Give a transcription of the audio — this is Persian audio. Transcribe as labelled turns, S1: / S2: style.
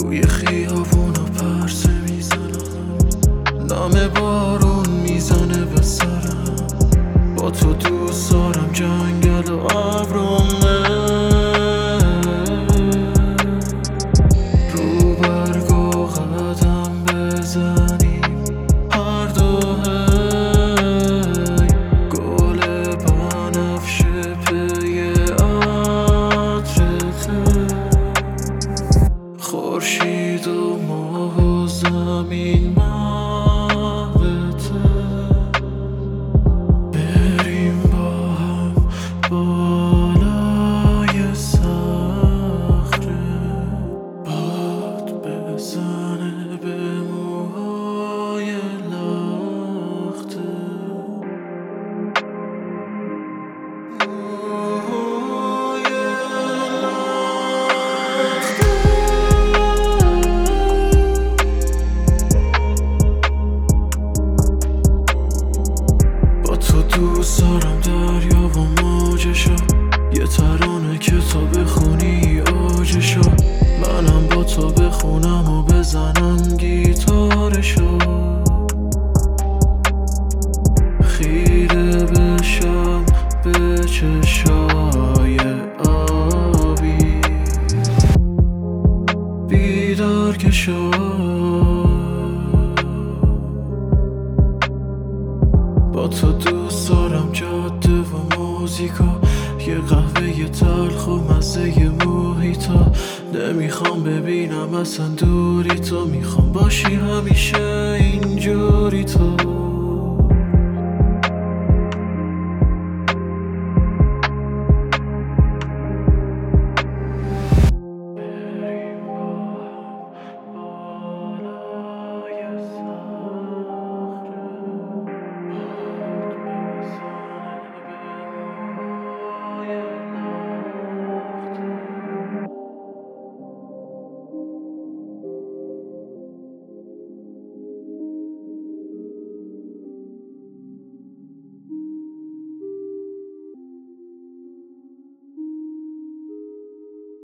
S1: توی خیابونا پرسه میزنم، نم بارون میزنه به سرم. با تو دوست دارم جنگل و ابرامه، رو برگا قدم بزنیم هر دو هی، گل بنفشه پی عطرته. خورشید و ماه و زمین محوته، بریم با هم بالای صخره، باد بزنه به موهای لخته. تو دوست دارم دریا و موجشو، یه ترانه که تو بخونی اوجشو، منم با تو بخونم و بزنم گیتارشو. خیره بشم به چشای آبی، بیدار که شد. با تو دوست دارم جاده و موزیکا، یه قهوه تلخ و مزه موهیتا. نمیخوام ببینم اصلا دوری تو، میخوام باشی همیشه اینجوری تو.